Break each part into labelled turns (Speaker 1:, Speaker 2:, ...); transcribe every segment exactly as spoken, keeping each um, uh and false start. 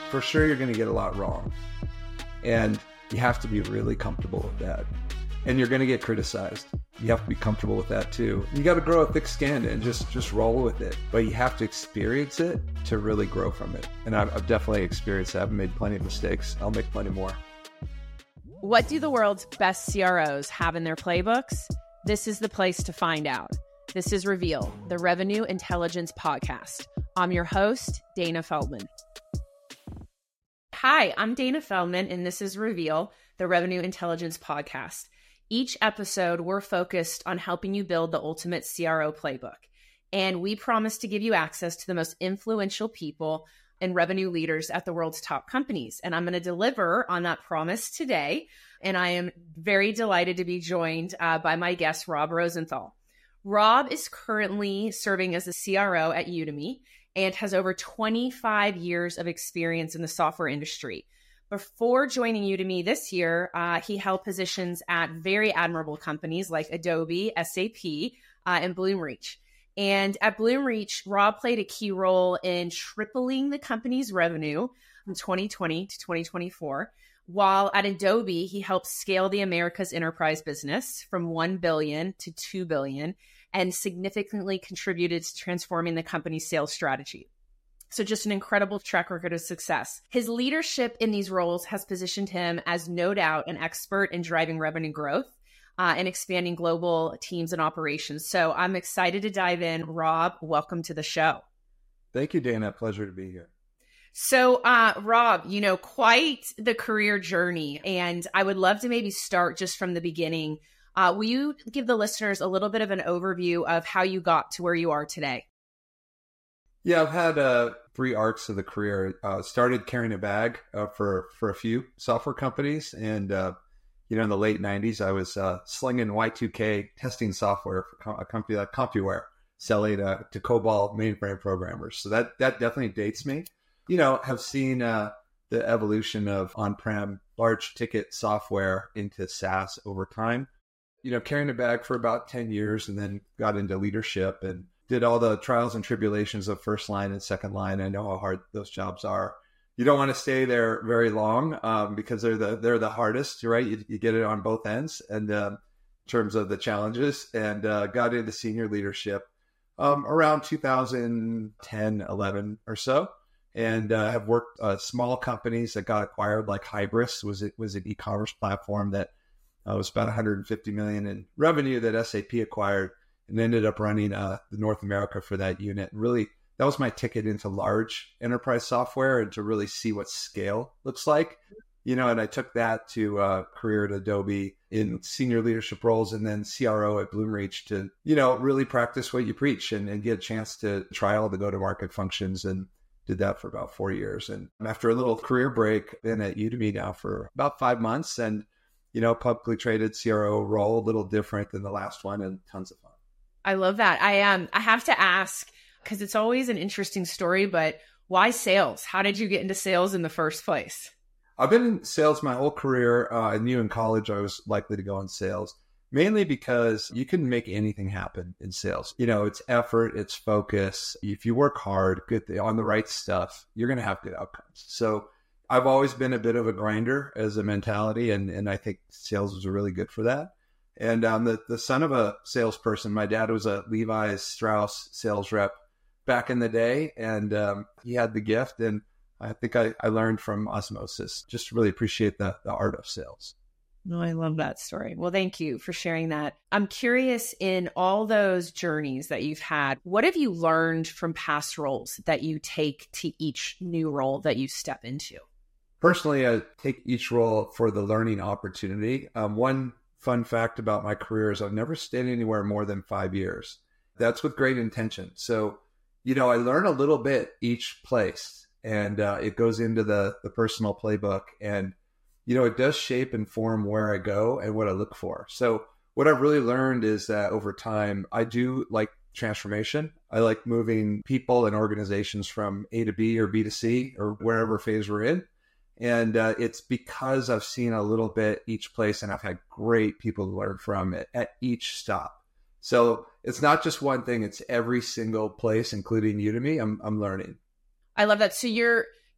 Speaker 1: For sure, you're going to get a lot wrong. And you have to be really comfortable with that. And you're going to get criticized. You have to be comfortable with that too. You got to grow a thick skin and just, just roll with it. But you have to experience it to really grow from it. And I've, I've definitely experienced that. I've made plenty of mistakes. I'll make plenty more.
Speaker 2: What do the world's best C R Os have in their playbooks? This is the place to find out. This is Reveal, the Revenue Intelligence Podcast. I'm your host, Dana Feldman. Hi, I'm Dana Feldman, and this is Reveal, the Revenue Intelligence Podcast. Each episode, we're focused on helping you build the ultimate C R O playbook. And we promise to give you access to the most influential people and revenue leaders at the world's top companies. And I'm going to deliver on that promise today. And I am very delighted to be joined uh, by my guest, Rob Rosenthal. Rob is currently serving as a C R O at Udemy and has over twenty-five years of experience in the software industry. Before joining Udemy this year, uh, he held positions at very admirable companies like Adobe, S A P, uh, and Bloomreach. And at Bloomreach, Rob played a key role in tripling the company's revenue from twenty twenty to twenty twenty-four. While at Adobe, he helped scale the Americas enterprise business from one billion dollars to two billion dollars and significantly contributed to transforming the company's sales strategy. So just an incredible track record of success. His leadership in these roles has positioned him as no doubt an expert in driving revenue growth uh, and expanding global teams and operations. So I'm excited to dive in. Rob, welcome to the show.
Speaker 1: Thank you, Dana. Pleasure to be here.
Speaker 2: So, uh, Rob, you know, quite the career journey. And I would love to maybe start just from the beginning. Uh, will you give the listeners a little bit of an overview of how you got to where you are today?
Speaker 1: Yeah, I've had uh, three arcs of the career. Uh, started carrying a bag uh, for, for a few software companies. And, uh, you know, in the late nineties, I was uh, slinging Y two K testing software for a company like CompuWare, selling uh, to COBOL mainframe programmers. So that, that definitely dates me. You know, have seen uh, the evolution of on-prem large ticket software into SaaS over time. You know, carrying a bag for about ten years and then got into leadership and did all the trials and tribulations of first line and second line. I know how hard those jobs are. You don't want to stay there very long um, because they're the they're the hardest, right? You, you get it on both ends and um, in terms of the challenges, and uh, got into senior leadership um, around two thousand ten, eleven or so. And uh, have worked uh, small companies that got acquired, like Hybris was it was an e-commerce platform that uh, was about one hundred fifty million in revenue that S A P acquired, and ended up running uh, the North America for that unit. And really, that was my ticket into large enterprise software and to really see what scale looks like. You know, and I took that to uh, career at Adobe in senior leadership roles, and then C R O at Bloomreach to, you know, really practice what you preach and, and get a chance to try all the go-to-market functions, and did that for about four years. And after a little career break, been at Udemy now for about five months and, you know, publicly traded C R O role, a little different than the last one and tons of fun.
Speaker 2: I love that. I um, I have to ask, because it's always an interesting story, but why sales? How did you get into sales in the first place?
Speaker 1: I've been in sales my whole career. Uh, I knew in college I was likely to go in sales. Mainly because you can make anything happen in sales. You know, it's effort, it's focus. If you work hard, good on the right stuff, you're going to have good outcomes. So I've always been a bit of a grinder as a mentality, and, and I think sales was really good for that. And I'm the, the son of a salesperson. My dad was a Levi's Strauss sales rep back in the day, and um, he had the gift. And I think I, I learned from osmosis. Just really appreciate the, the art of sales.
Speaker 2: No, I love that story. Well, thank you for sharing that. I'm curious, in all those journeys that you've had, what have you learned from past roles that you take to each new role that you step into?
Speaker 1: Personally, I take each role for the learning opportunity. Um, one fun fact about my career is I've never stayed anywhere more than five years. That's with great intention. So, you know, I learn a little bit each place, and uh, it goes into the, the personal playbook, and you know, it does shape and form where I go and what I look for. So what I've really learned is that over time, I do like transformation. I like moving people and organizations from A to B or B to C or wherever phase we're in. And uh, it's because I've seen a little bit each place, and I've had great people to learn from it at each stop. So it's not just one thing, it's every single place, including Udemy, I'm I'm learning.
Speaker 2: I love that. So you're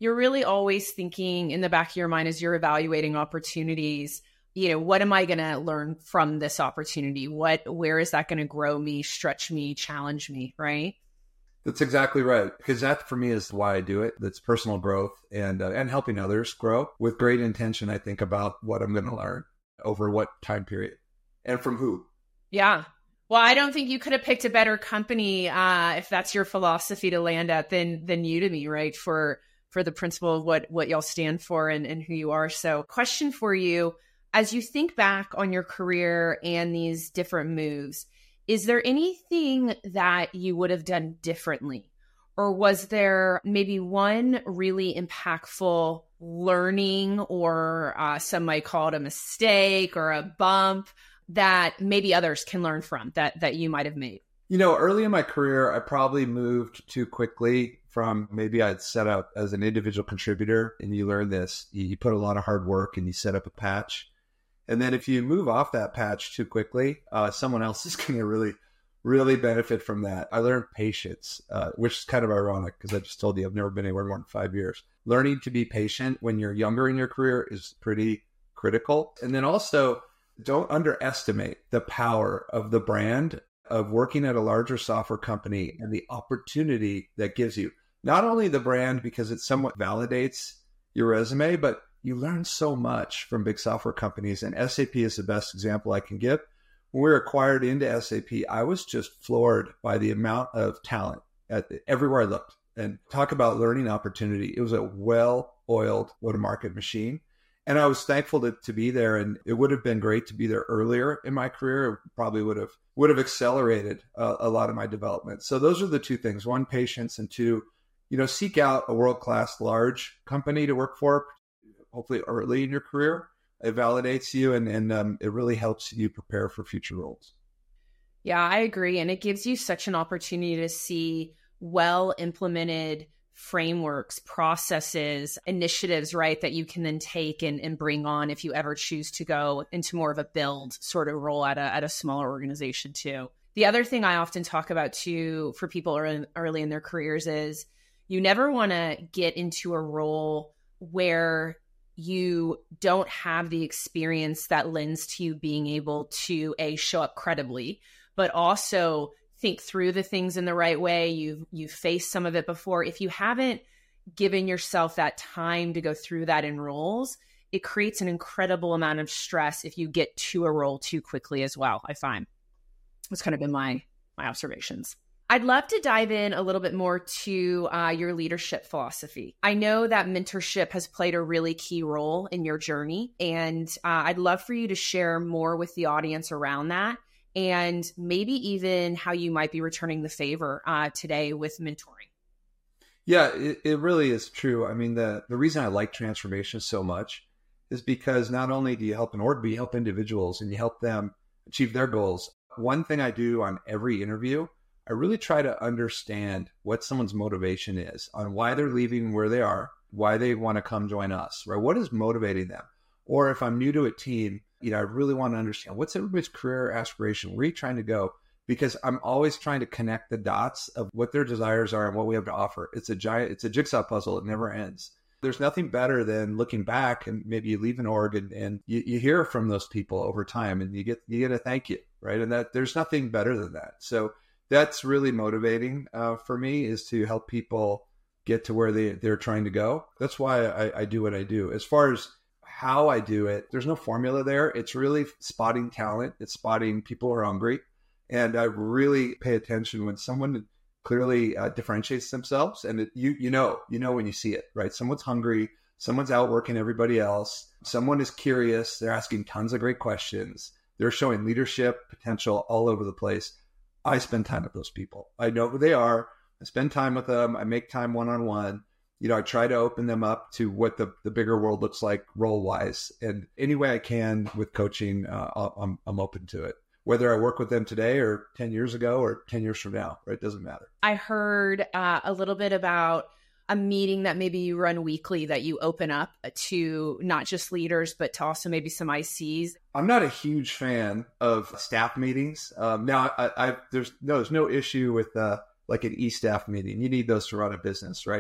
Speaker 2: you're really always thinking in the back of your mind as you're evaluating opportunities, you know, what am I going to learn from this opportunity? What, where is that going to grow me, stretch me, challenge me, right?
Speaker 1: That's exactly right. Because that for me is why I do it. That's personal growth and uh, and helping others grow with great intention. I think about what I'm going to learn over what time period and from who.
Speaker 2: Yeah. Well, I don't think you could have picked a better company uh, if that's your philosophy to land at than than Udemy, right? For for the principle of what what y'all stand for and, and who you are. So, question for you: as you think back on your career and these different moves, is there anything that you would have done differently? Or was there maybe one really impactful learning, or uh, some might call it a mistake or a bump, that maybe others can learn from that that you might have made?
Speaker 1: You know, early in my career, I probably moved too quickly from maybe I'd set out as an individual contributor, and you learn this. You put a lot of hard work and you set up a patch. And then if you move off that patch too quickly, uh, someone else is going to really, really benefit from that. I learned patience, uh, which is kind of ironic because I just told you I've never been anywhere more than five years. Learning to be patient when you're younger in your career is pretty critical. And then also, don't underestimate the power of the brand, of working at a larger software company, and the opportunity that gives you. Not only the brand, because it somewhat validates your resume, but you learn so much from big software companies. And S A P is the best example I can give. When we were acquired into S A P, I was just floored by the amount of talent at everywhere I looked. And talk about learning opportunity. It was a well-oiled go-to-market machine. And I was thankful to, to be there. And it would have been great to be there earlier in my career. It probably would have would have accelerated uh, a lot of my development. So those are the two things. One, patience. And two, you know, seek out a world-class large company to work for, hopefully early in your career. It validates you, and, and um, it really helps you prepare for future roles.
Speaker 2: Yeah, I agree. And it gives you such an opportunity to see well-implemented frameworks, processes, initiatives, right, that you can then take and, and bring on if you ever choose to go into more of a build sort of role at a, at a smaller organization too. The other thing I often talk about too for people early, early in their careers is you never want to get into a role where you don't have the experience that lends to you being able to a show up credibly, but also think through the things in the right way. You've you've faced some of it before. If you haven't given yourself that time to go through that in roles, it creates an incredible amount of stress if you get to a role too quickly as well, I find. That's kind of been my my observations. I'd love to dive in a little bit more to uh, your leadership philosophy. I know that mentorship has played a really key role in your journey, and uh, I'd love for you to share more with the audience around that, and maybe even how you might be returning the favor uh, today with mentoring.
Speaker 1: Yeah, it, it really is true. I mean, the, the reason I like transformation so much is because not only do you help an org, but you help individuals and you help them achieve their goals. One thing I do on every interview, I really try to understand what someone's motivation is on why they're leaving where they are, why they want to come join us, right? What is motivating them? Or if I'm new to a team, you know, I really want to understand what's everybody's career aspiration. Where are you trying to go? Because I'm always trying to connect the dots of what their desires are and what we have to offer. It's a giant, it's a jigsaw puzzle. It never ends. There's nothing better than looking back and maybe you leave an org and, and you, you hear from those people over time and you get, you get a thank you, right? And that there's nothing better than that. So that's really motivating uh, for me, is to help people get to where they, they're trying to go. That's why I, I do what I do. As far as how I do it, there's no formula there. It's really spotting talent. It's spotting people who are hungry. And I really pay attention when someone clearly uh, differentiates themselves. And it, you you know, you know when you see it, right? Someone's hungry. Someone's outworking everybody else. Someone is curious. They're asking tons of great questions. They're showing leadership potential all over the place. I spend time with those people. I know who they are. I spend time with them. I make time one-on-one. You know, I try to open them up to what the, the bigger world looks like role-wise. And any way I can with coaching, uh, I'm, I'm open to it. Whether I work with them today or ten years ago or ten years from now, right? It doesn't matter.
Speaker 2: I heard uh, a little bit about a meeting that maybe you run weekly that you open up to not just leaders, but to also maybe some I Cs.
Speaker 1: I'm not a huge fan of staff meetings. Um, now, I, I there's no there's no issue with uh, like an e-staff meeting. You need those to run a business, right?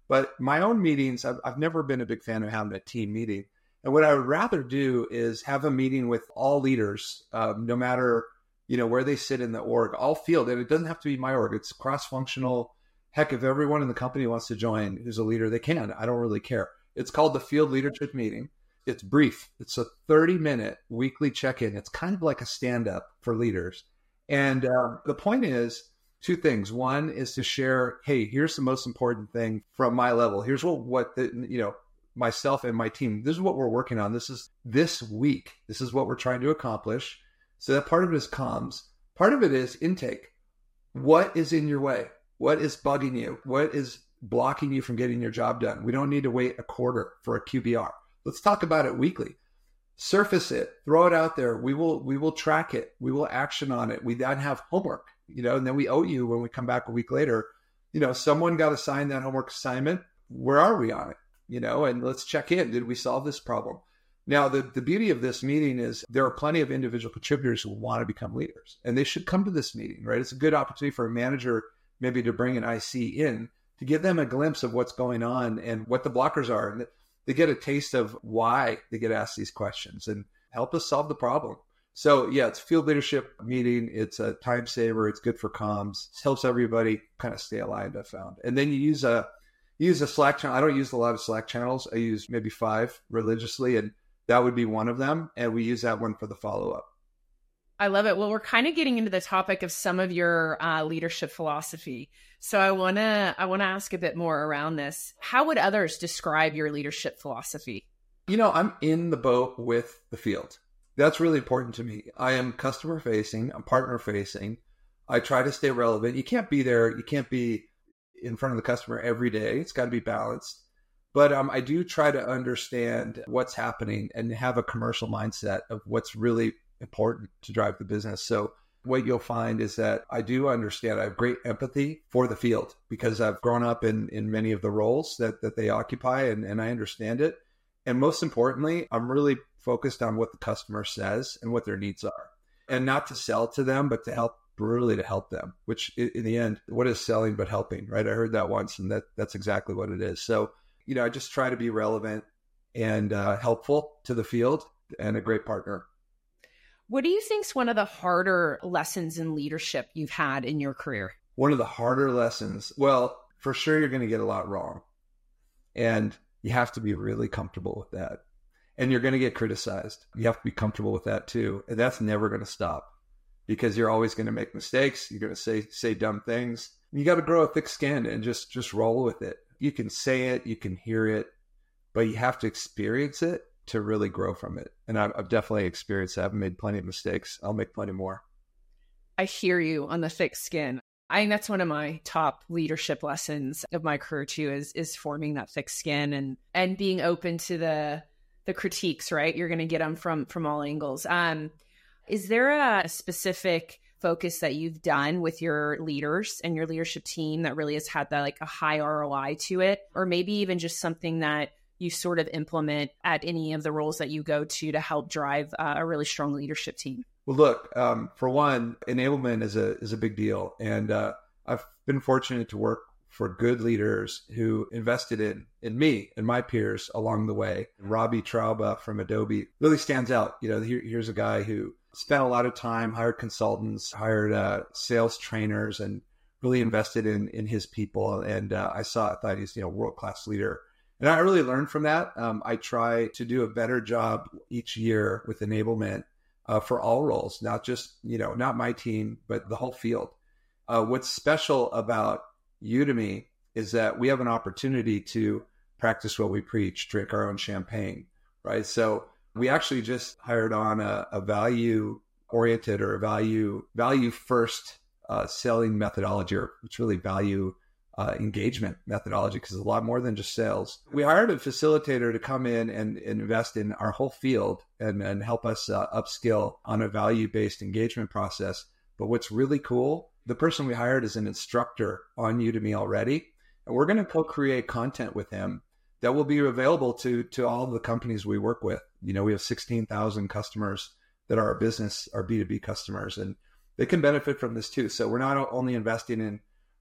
Speaker 1: But my own meetings, I've, I've never been a big fan of having a team meeting. And what I would rather do is have a meeting with all leaders, um, no matter, you know, where they sit in the org, all field. And it doesn't have to be my org. It's cross-functional. Heck, if everyone in the company wants to join who's a leader, they can. I don't really care. It's called the Field Leadership Meeting. It's brief. It's a thirty minute weekly check-in. It's kind of like a stand-up for leaders. And uh, the point is two things. One is to share, hey, here's the most important thing from my level. Here's what, what the, you know, myself and my team, this is what we're working on. This is this week. This is what we're trying to accomplish. So that part of it is comms. Part of it is intake. What is in your way? What is bugging you? What is blocking you from getting your job done? We don't need to wait a quarter for a Q B R. Let's talk about it weekly. Surface it, throw it out there. We will we will track it. We will action on it. We then have homework, you know, and then we owe you when we come back a week later. You know, someone got assigned that homework assignment. Where are we on it? You know, and let's check in. Did we solve this problem? Now, the, the beauty of this meeting is there are plenty of individual contributors who want to become leaders, and they should come to this meeting, right? It's a good opportunity for a manager maybe to bring an I C in to give them a glimpse of what's going on and what the blockers are. And they get a taste of why they get asked these questions and help us solve the problem. So yeah, it's a field leadership meeting. It's a time saver. It's good for comms. It helps everybody kind of stay aligned, I've found. And then you use a, you use a Slack channel. I don't use a lot of Slack channels. I use maybe five religiously, and that would be one of them. And we use that one for the follow-up.
Speaker 2: I love it. Well, we're kind of getting into the topic of some of your uh, leadership philosophy. So I want to I want to ask a bit more around this. How would others describe your leadership philosophy?
Speaker 1: You know, I'm in the boat with the field. That's really important to me. I am customer facing. I'm partner facing. I try to stay relevant. You can't be there. You can't be in front of the customer every day. It's got to be balanced. But um, I do try to understand what's happening and have a commercial mindset of what's really important to drive the business. So what you'll find is that I do understand. I have great empathy for the field because I've grown up in, in many of the roles that, that they occupy, and, and I understand it. And most importantly, I'm really focused on what the customer says and what their needs are, and not to sell to them, but to help, really to help them, which in the end, what is selling but helping, right? I heard that once, and that that's exactly what it is. So, you know, I just try to be relevant and uh, helpful to the field and a great partner.
Speaker 2: What do you think is one of the harder lessons in leadership you've had in your career?
Speaker 1: One of the harder lessons, well, for sure, you're going to get a lot wrong. And you have to be really comfortable with that. And you're going to get criticized. You have to be comfortable with that too. And that's never going to stop because you're always going to make mistakes. You're going to say say dumb things. You got to grow a thick skin and just, just roll with it. You can say it, you can hear it, but you have to experience it to really grow from it. And I've, I've definitely experienced that. I've made plenty of mistakes. I'll make plenty more.
Speaker 2: I hear you on the thick skin. I think that's one of my top leadership lessons of my career too, is is forming that thick skin and and being open to the the critiques, right? You're going to get them from from all angles. Um, is there a specific focus that you've done with your leaders and your leadership team that really has had that like a high R O I to it, or maybe even just something that you sort of implement at any of the roles that you go to to help drive uh, a really strong leadership team?
Speaker 1: Well, look, um, for one, enablement is a is a big deal. And uh, I've been fortunate to work for good leaders who invested in in me and my peers along the way. Robbie Trauba from Adobe really stands out. You know, here, here's a guy who spent a lot of time, hired consultants, hired uh, sales trainers, and really invested in in his people. And uh, I saw, I thought he's, you know, world-class leader. And I really learned from that. Um, I try to do a better job each year with enablement uh, for all roles, not just, you know, not my team, but the whole field. Uh, what's special about Udemy is that we have an opportunity to practice what we preach, drink our own champagne, right? So we actually just hired on a, a value-oriented or a value value-first uh, selling methodology, or it's really value Uh, engagement methodology, because it's a lot more than just sales. We hired a facilitator to come in and, and invest in our whole field and, and help us uh, upskill on a value-based engagement process. But what's really cool, the person we hired is an instructor on Udemy already, and we're going to co-create content with him that will be available to to all of the companies we work with. You know, we have sixteen thousand customers that are our business, our B two B customers, and they can benefit from this too. So we're not only investing in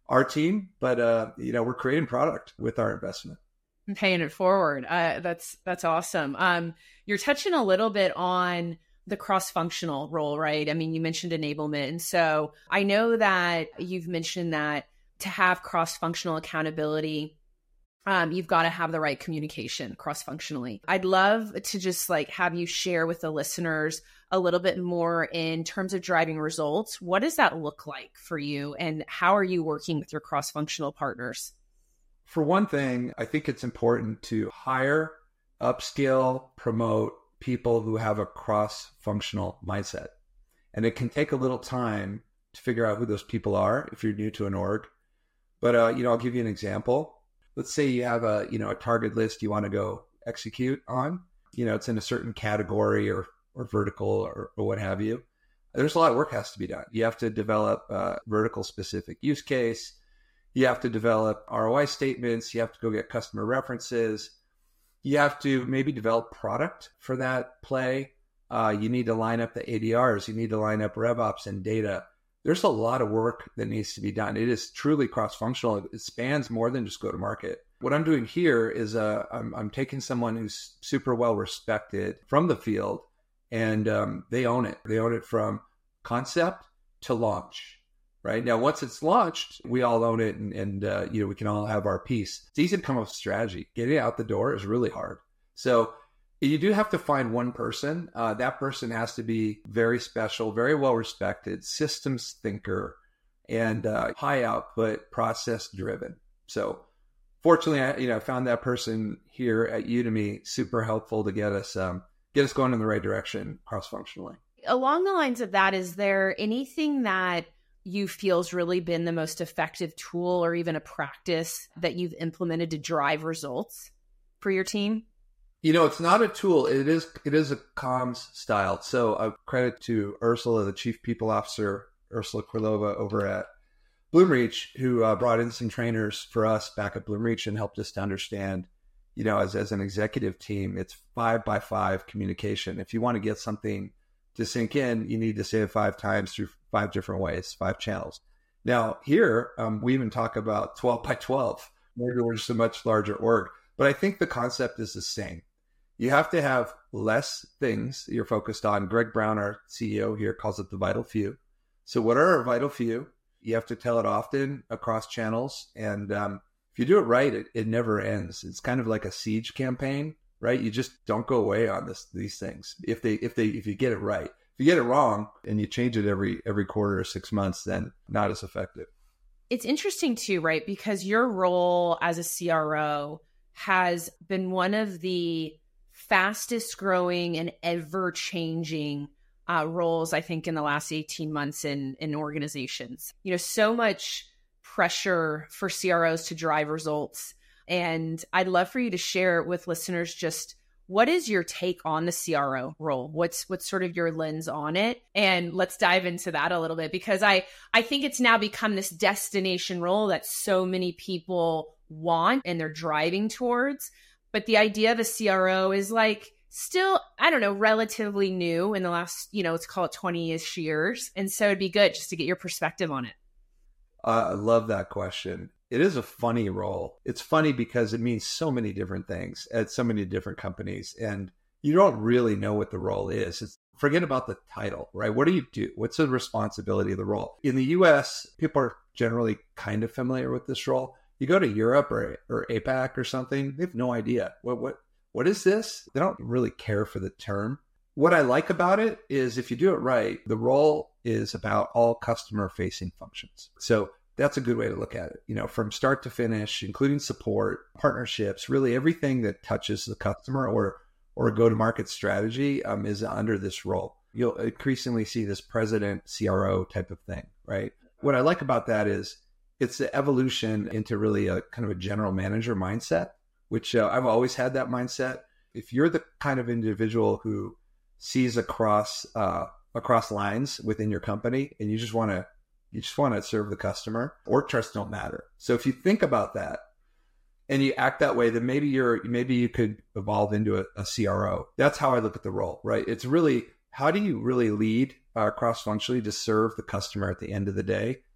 Speaker 1: our team, but uh, you know, we're creating product with our investment.
Speaker 2: And paying it forward. Uh, that's that's awesome. Um, you're touching a little bit on the cross-functional role, right? I mean, you mentioned enablement. And so I know that you've mentioned that to have cross-functional accountability, um, you've got to have the right communication cross-functionally. I'd love to just like have you share with the listeners a little bit more in terms of driving results. What does that look like for you? And how are you working with your cross-functional partners?
Speaker 1: For one thing, I think it's important to hire, upskill, promote people who have a cross-functional mindset. And it can take a little time to figure out who those people are if you're new to an org. But, uh, you know, I'll give you an example. Let's say you have a, you know, a target list you want to go execute on. You know, it's in a certain category or, or vertical or, or what have you. There's a lot of work has to be done. You have to develop a vertical specific use case. You have to develop R O I statements. You have to go get customer references. You have to maybe develop product for that play. Uh, you need to line up the A D Rs. You need to line up RevOps and data. There's a lot of work that needs to be done. It is truly cross-functional. It spans more than just go-to-market. What I'm doing here is uh, I'm, I'm taking someone who's super well-respected from the field, and um, they own it. They own it from concept to launch. Right now, once it's launched, we all own it, and, and uh, you know, we can all have our piece. It's easy to come up with strategy. Getting it out the door is really hard. So you do have to find one person. Uh, that person has to be very special, very well respected, systems thinker, and uh, high output, process driven. So fortunately, I you know found that person here at Udemy, super helpful to get us um, get us going in the right direction cross functionally.
Speaker 2: Along the lines of that, is there anything that you feel's really been the most effective tool or even a practice that you've implemented to drive results for your team?
Speaker 1: You know, it's not a tool. It is it is a comms style. So uh, credit to Ursula, the chief people officer, Ursula Krylova over at Bloomreach, who uh, brought in some trainers for us back at Bloomreach and helped us to understand, you know, as, as an executive team, it's five by five communication. If you want to get something to sink in, you need to say it five times through five different ways, five channels. Now here, um, we even talk about twelve by twelve. Maybe we're just a much larger org, but I think the concept is the same. You have to have less things that you're focused on. Greg Brown, our C E O here, calls it the vital few. So what are our vital few? You have to tell it often across channels. And um, if you do it right, it, it never ends. It's kind of like a siege campaign, right? You just don't go away on this these things. If they if they if you get it right. If you get it wrong and you change it every every quarter or six months, then not as effective.
Speaker 2: It's interesting too, right? Because your role as a C R O has been one of the fastest growing and ever changing uh, roles, I think, in the last eighteen months in, in organizations. You know, so much pressure for C R Os to drive results. And I'd love for you to share with listeners just what is your take on the C R O role? What's what's sort of your lens on it? And let's dive into that a little bit, because I, I think it's now become this destination role that so many people want and they're driving towards. But the idea of a C R O is like still, I don't know, relatively new in the last, you know, let's call it twenty-ish years. And so it'd be good just to get your perspective on it.
Speaker 1: Uh, I love that question. It is a funny role. It's funny because it means so many different things at so many different companies, and you don't really know what the role is. It's, forget about the title, right? What do you do? What's the responsibility of the role? In the U S, people are generally kind of familiar with this role. You go to Europe or or APAC or something, they have no idea. What what what is this? They don't really care for the term. What I like about it is if you do it right, the role is about all customer-facing functions. So that's a good way to look at it. You know, from start to finish, including support, partnerships, really everything that touches the customer or or a go-to-market strategy um, is under this role. You'll increasingly see this president C R O type of thing, right? What I like about that is it's the evolution into really a kind of a general manager mindset, which uh, I've always had that mindset. If you're the kind of individual who sees across uh, across lines within your company and you just want to You just want to serve the customer, org charts don't matter. So if you think about that and you act that way, then maybe you're, maybe you could evolve into a, a C R O. That's how I look at the role, right? It's really, how do you really lead uh, cross-functionally to serve the customer at the end of the day?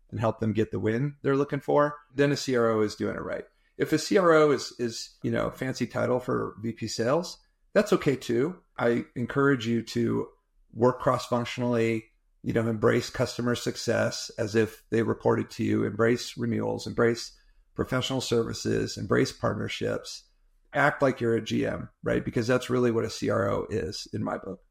Speaker 1: and help them get the win they're looking for, then a C R O is doing it right. If a C R O is, is you know, fancy title for V P sales, that's okay too. I encourage you to work cross-functionally, you know, embrace customer success as if they reported to you, embrace renewals, embrace professional services, embrace partnerships, act like you're a G M, right? Because that's really what a C R O is in my book.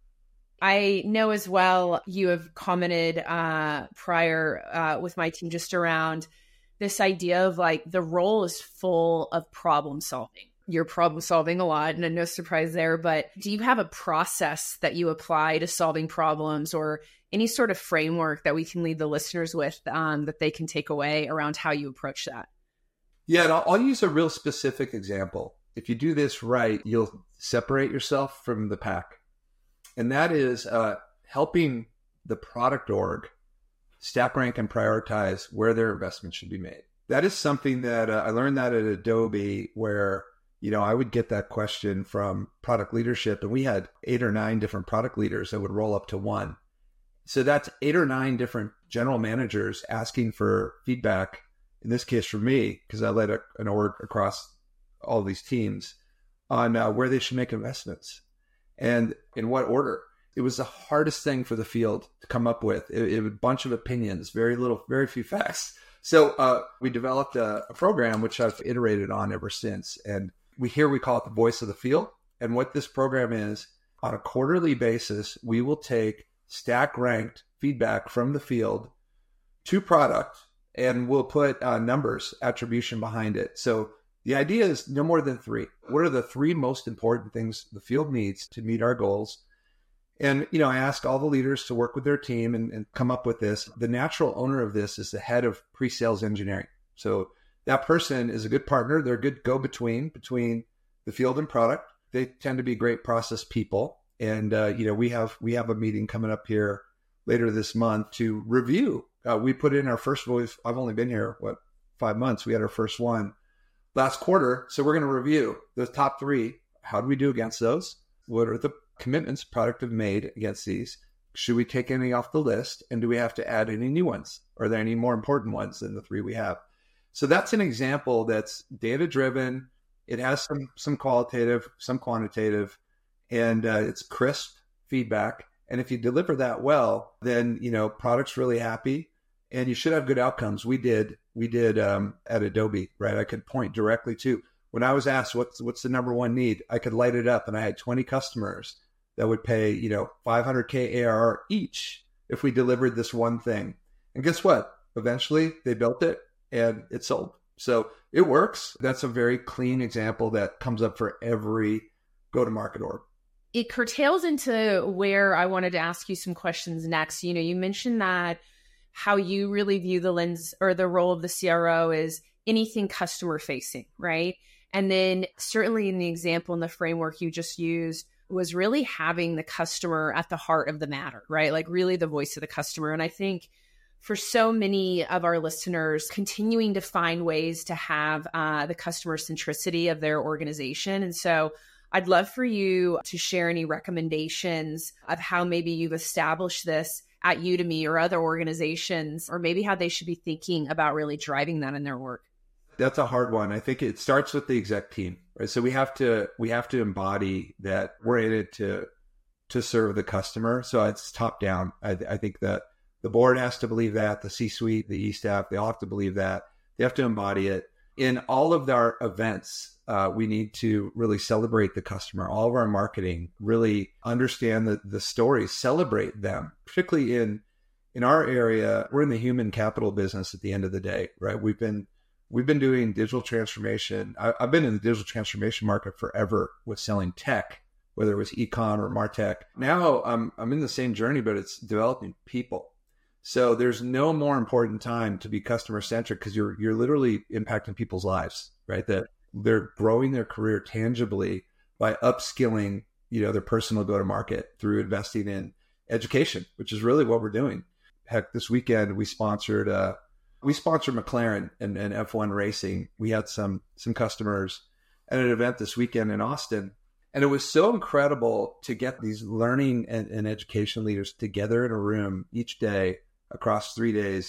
Speaker 2: I know as well, you have commented uh, prior uh, with my team just around this idea of like the role is full of problem solving. You're problem solving a lot, and no surprise there, but do you have a process that you apply to solving problems or any sort of framework that we can leave the listeners with um, that they can take away around how you approach that?
Speaker 1: Yeah, and I'll, I'll use a real specific example. If you do this right, you'll separate yourself from the pack. And that is uh, helping the product org stack rank and prioritize where their investments should be made. That is something that uh, I learned that at Adobe, where, you know, I would get that question from product leadership, and we had eight or nine different product leaders that would roll up to one. So that's eight or nine different general managers asking for feedback, in this case for me, because I led a, an org across all these teams, on uh, where they should make investments and in what order. It was the hardest thing for the field to come up with. It, it was a bunch of opinions, very little, very few facts. So uh, we developed a, a program which I've iterated on ever since. And we here we call it the voice of the field. And what this program is, on a quarterly basis, we will take stack ranked feedback from the field to product, and we'll put uh, numbers, attribution behind it. So the idea is no more than three. What are the three most important things the field needs to meet our goals? And, you know, I ask all the leaders to work with their team and, and come up with this. The natural owner of this is the head of pre-sales engineering. So that person is a good partner. They're a good go-between between the field and product. They tend to be great process people. And, uh, you know, we have we have a meeting coming up here later this month to review. Uh, we put in our first voice. I've only been here, what, five months. We had our first one last quarter. So we're going to review the top three. How do we do against those? What are the commitments product have made against these? Should we take any off the list? And do we have to add any new ones? Are there any more important ones than the three we have? So that's an example that's data driven. It has some, some qualitative, some quantitative, and uh, it's crisp feedback. And if you deliver that well, then, you know, product's really happy and you should have good outcomes. We did, we did um, at Adobe, right? I could point directly to, when I was asked what's what's the number one need, I could light it up, and I had twenty customers that would pay, you know, five hundred K A R R each if we delivered this one thing. And guess what? Eventually they built it and it sold. So it works. That's a very clean example that comes up for every go-to-market org.
Speaker 2: It curtails into where I wanted to ask you some questions next. You know, you mentioned that how you really view the lens or the role of the C R O is anything customer facing, right? And then certainly in the example and the framework you just used was really having the customer at the heart of the matter, right? Like really the voice of the customer. And I think for so many of our listeners, continuing to find ways to have uh, the customer centricity of their organization. And so I'd love for you to share any recommendations of how maybe you've established this at Udemy or other organizations, or maybe how they should be thinking about really driving that in their work.
Speaker 1: That's a hard one. I think it starts with the exec team, right? So we have to we have to embody that we're in it to to serve the customer. So it's top down. I, I think that the board has to believe that, the C-suite, the E-staff, they all have to believe that. They have to embody it. In all of our events, uh, we need to really celebrate the customer. All of our marketing, really understand the, the stories, celebrate them. Particularly in in our area, we're in the human capital business at the end of the day, right? We've been We've been doing digital transformation. I, I've been in the digital transformation market forever with selling tech, whether it was econ or MarTech. Now I'm I'm in the same journey, but it's developing people. So there's no more important time to be customer centric because you're you're literally impacting people's lives, right? That they're growing their career tangibly by upskilling, you know, their personal go to market through investing in education, which is really what we're doing. Heck, this weekend we sponsored uh We sponsor McLaren and, and F one racing. We had some some customers at an event this weekend in Austin. And it was so incredible to get these learning and, and education leaders together in a room each day across three days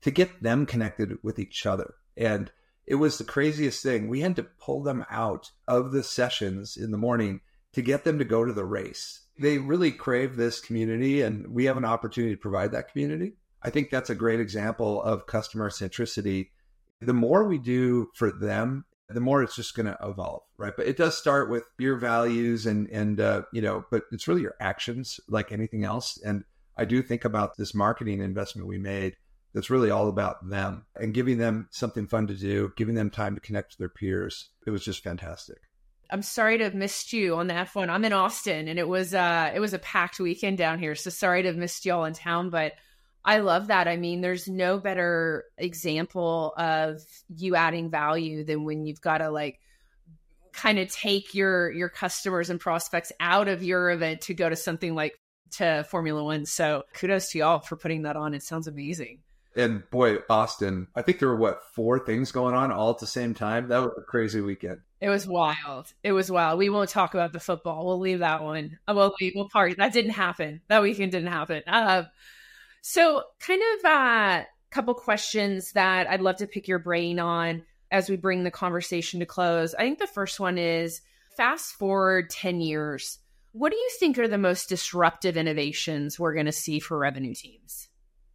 Speaker 1: to get them connected with each other. And it was the craziest thing. We had to pull them out of the sessions in the morning to get them to go to the race. They really crave this community, and we have an opportunity to provide that community. I think that's a great example of customer centricity. The more we do for them, the more it's just going to evolve, right? But it does start with your values and, and uh, you know, but it's really your actions like anything else. And I do think about this marketing investment we made that's really all about them and giving them something fun to do, giving them time to connect with their peers. It was just fantastic.
Speaker 2: I'm sorry to have missed you on the F one. I'm in Austin, and it was uh it was a packed weekend down here. So sorry to have missed y'all in town, but I love that. I mean, there's no better example of you adding value than when you've got to like kind of take your your customers and prospects out of your event to go to something like to Formula One. So kudos to y'all for putting that on. It sounds amazing.
Speaker 1: And boy, Austin, I think there were, what, four things going on all at the same time? That was a crazy weekend.
Speaker 2: It was wild. It was wild. We won't talk about the football. We'll leave that one. We'll, we'll park. That didn't happen. That weekend didn't happen. Uh, so kind of a uh, couple questions that I'd love to pick your brain on as we bring the conversation to close. I think the first one is, fast forward ten years. What do you think are the most disruptive innovations we're going to see for revenue teams?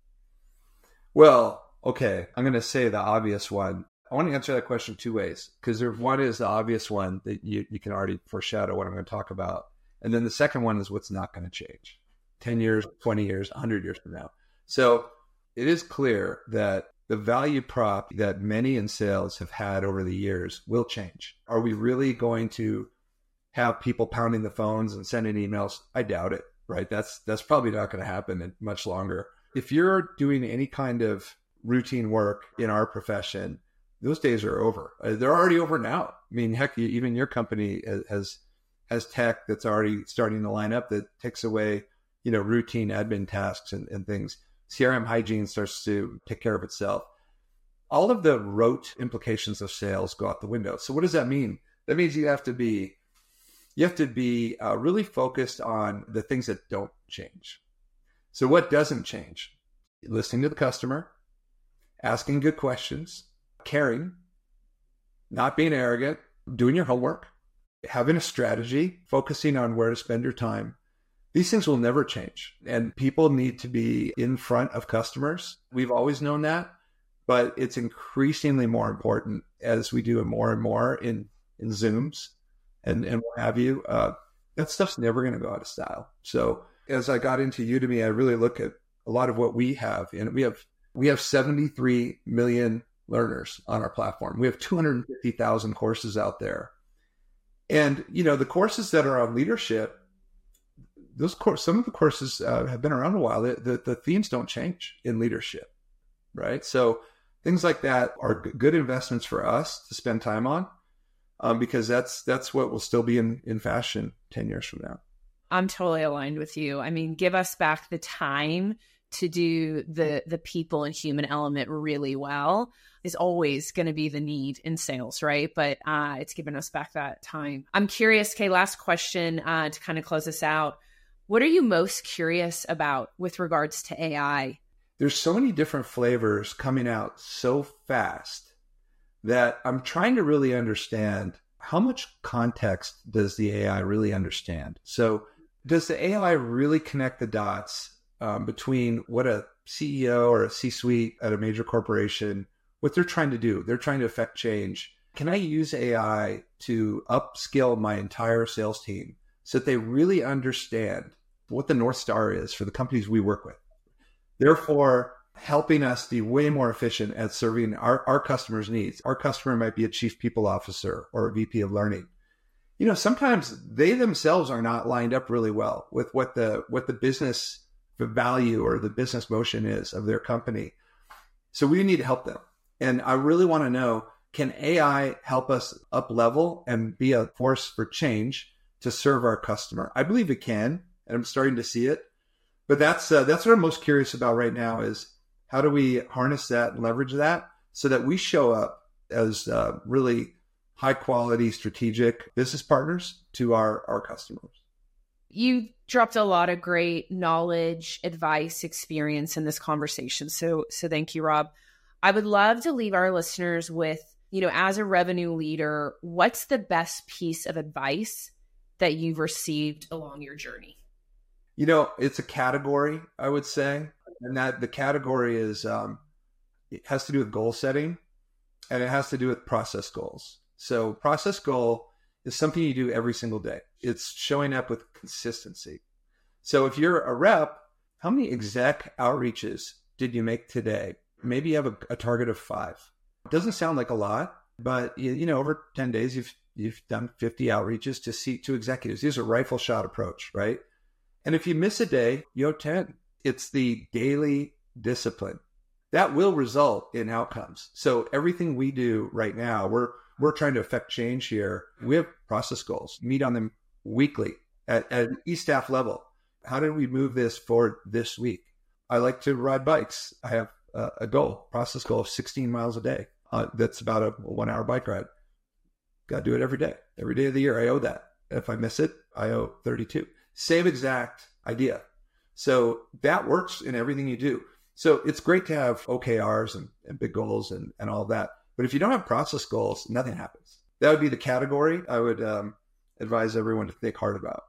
Speaker 1: Well, okay, I'm going to say the obvious one. I want to answer that question two ways, because there one is the obvious one that you, you can already foreshadow what I'm going to talk about. And then the second one is what's not going to change ten years, twenty years, one hundred years from now. So it is clear that the value prop that many in sales have had over the years will change. Are we really going to have people pounding the phones and sending emails? I doubt it, right? That's that's probably not going to happen much longer. If you're doing any kind of routine work in our profession, those days are over. They're already over now. I mean, heck, even your company has has tech that's already starting to line up that takes away, you know, routine admin tasks and, and things. C R M hygiene starts to take care of itself. All of the rote implications of sales go out the window. So what does that mean? That means you have to be you have to be uh, really focused on the things that don't change. So what doesn't change? Listening to the customer, asking good questions, caring, not being arrogant, doing your homework, having a strategy, focusing on where to spend your time. These things will never change. And people need to be in front of customers. We've always known that, but it's increasingly more important as we do it more and more in, in Zooms and, and what have you. Uh, that stuff's never going to go out of style. So as I got into Udemy, I really look at a lot of what we have. And we have we have seventy-three million learners on our platform. We have two hundred fifty thousand courses out there. And, you know, the courses that are on leadership, those course, some of the courses uh, have been around a while. The, the, the themes don't change in leadership, right? So things like that are g- good investments for us to spend time on um, because that's that's what will still be in, in fashion ten years from now.
Speaker 2: I'm totally aligned with you. I mean, give us back the time to do the the people and human element really well is always going to be the need in sales, right? But uh, it's given us back that time. I'm curious, Kay, last question uh, to kind of close us out. What are you most curious about with regards to A I?
Speaker 1: There's so many different flavors coming out so fast that I'm trying to really understand how much context does the A I really understand? So does the A I really connect the dots um, between what a C E O or a C-suite at a major corporation, what they're trying to do? They're trying to affect change. Can I use A I to upskill my entire sales team so that they really understand what the North Star is for the companies we work with? Therefore, helping us be way more efficient at serving our, our customers' needs. Our customer might be a chief people officer or a V P of learning. You know, sometimes they themselves are not lined up really well with what the what the business the value or the business motion is of their company. So we need to help them. And I really want to know, can A I help us up level and be a force for change to serve our customer? I believe it can, and I'm starting to see it. But that's uh, that's what I'm most curious about right now is how do we harness that and leverage that so that we show up as uh, really high quality strategic business partners to our, our customers.
Speaker 2: You dropped a lot of great knowledge, advice, experience in this conversation. So, so thank you, Rob. I would love to leave our listeners with, you know, as a revenue leader, what's the best piece of advice that you've received along your journey?
Speaker 1: You know, it's a category, I would say. And that the category is, um, it has to do with goal setting, and it has to do with process goals. So process goal is something you do every single day. It's showing up with consistency. So if you're a rep, how many exec outreaches did you make today? Maybe you have a, a target of five. It doesn't sound like a lot, but you, you know, over ten days, you've you've done fifty outreaches to seat to executives. These are rifle shot approach, right? And if you miss a day, you owe ten. It's the daily discipline that will result in outcomes. So everything we do right now, we're we're trying to affect change here. We have process goals, meet on them weekly at, at e-staff level. How did we move this forward this week? I like to ride bikes. I have a, a goal, process goal of sixteen miles a day. Uh, that's about a one hour bike ride. Got to do it every day. Every day of the year, I owe that. If I miss it, I owe thirty-two. Same exact idea. So that works in everything you do. So it's great to have O K Rs and, and big goals and, and all that. But if you don't have process goals, nothing happens. That would be the category I would um, advise everyone to think hard about.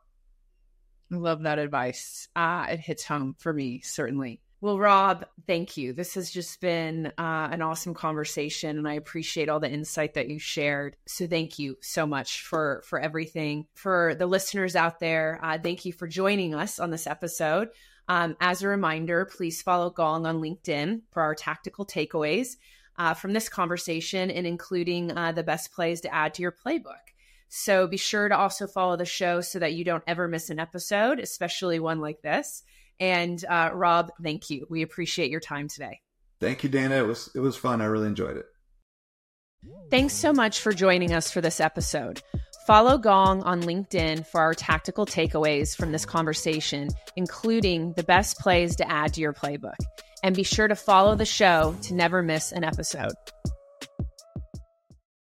Speaker 2: I love that advice. Ah, it hits home for me, certainly. Well, Rob, thank you. This has just been uh, an awesome conversation, and I appreciate all the insight that you shared. So thank you so much for, for everything. For the listeners out there, uh, thank you for joining us on this episode. Um, as a reminder, please follow Gong on LinkedIn for our tactical takeaways uh, from this conversation, and including uh, the best plays to add to your playbook. So be sure to also follow the show so that you don't ever miss an episode, especially one like this. And uh, Rob, thank you. We appreciate your time today.
Speaker 1: Thank you, Dana. It was it was fun. I really enjoyed it.
Speaker 2: Thanks so much for joining us for this episode. Follow Gong on LinkedIn for our tactical takeaways from this conversation, including the best plays to add to your playbook. And be sure to follow the show to never miss an episode.